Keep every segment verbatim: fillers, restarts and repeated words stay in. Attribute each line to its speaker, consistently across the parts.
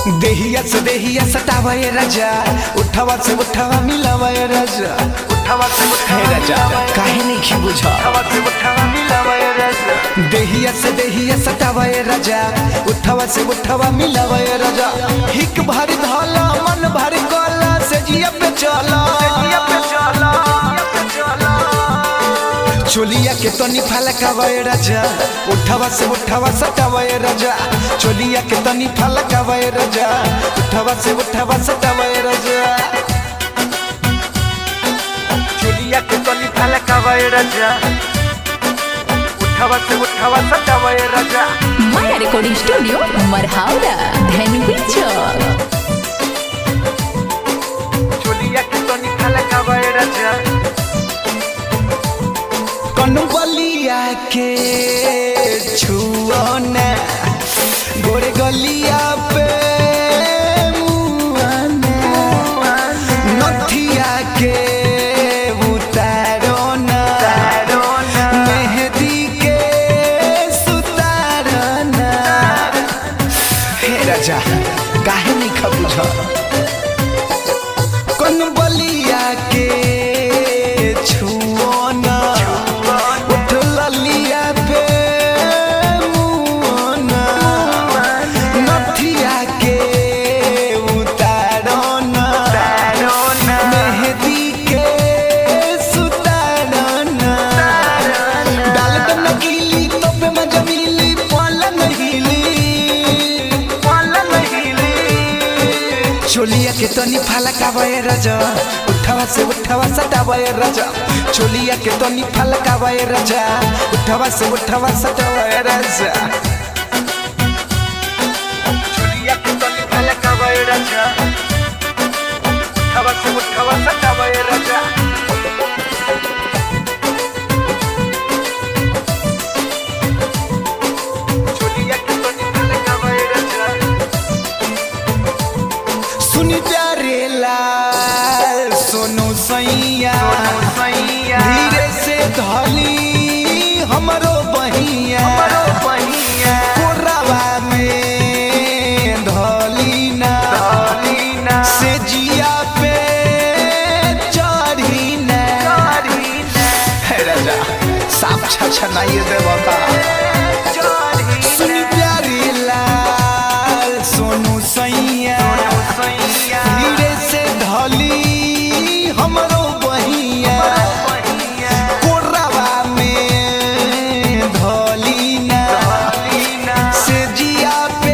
Speaker 1: देहिया से देहिया सटावा ये राजा, उठावा से उठावा मिलावा ये राजा, उठावा से उठावा राजा काहे नहीं की बुझा, उठावा से उठावा मिलावा ये राजा। देहिया से देहिया सटावा ये राजा, उठावा से उठावा मिलावा ये राजा। हिक भारी धाला मन भारी कोला से जिया पे चला, जिया पे चला, चोलिया के तनी फलकावा ये राजा, उठावा से उठावा सटावा ये राजा। चोलिया के तनी फलकावा ये राजा, उठावा से उठावा सटावा ये राजा। चोलिया के तनी फलकावा ये राजा, उठावा से उठावा सटावा ये राजा।
Speaker 2: माया रिकॉर्डिंग स्टूडियो मरहावड़ा धनवी चौक।
Speaker 1: चोलिया के तनी फलकावा ये राजा। कनबलिया के छुआना गोरे गलिया पे मुआना, नथिया के उतारोना, मेहंदी के सुतारना। हे राजा काहे नहीं खबुझा, कनबलिया के छुआना चोलिया के तनी फलकावा ये राजा, उठावा से उठावा सटावा ये राजा। चोलिया के तनी फलकावा ये राजा, उठावा से उठावा सटावा ये राजा। चोलिया के तनी फलकावा ये राजा, उठावा से उठावा सटावा ये राजा। चोलिया के तनी फलकावा ये राजा। सुनी प्यारे लाल सोनू सैया, धीरे से धली हमरो बहिया, कोरावा में धली ना, से जिया पे चढ़ी ना। हे राजा साफ छछनाइए देवता। सुनी प्यारे लाल सोनू सैया, धीरे से धली हमरो बहिया, कोरावा में धली ना, से जिया पे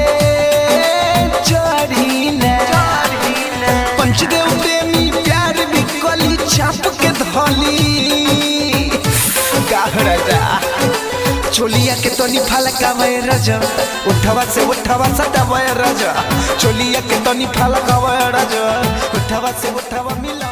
Speaker 1: चढ़ी ना। पंचदेव प्रेमी प्यार बिकली चाप के धली गाहरा। चोलिया के तनी फलकावा ये राजा, उठावा से उठावा सटावा ये राजा। चोलिया के तनी फलकावा ये राजा, उठावा से उठावा मिला।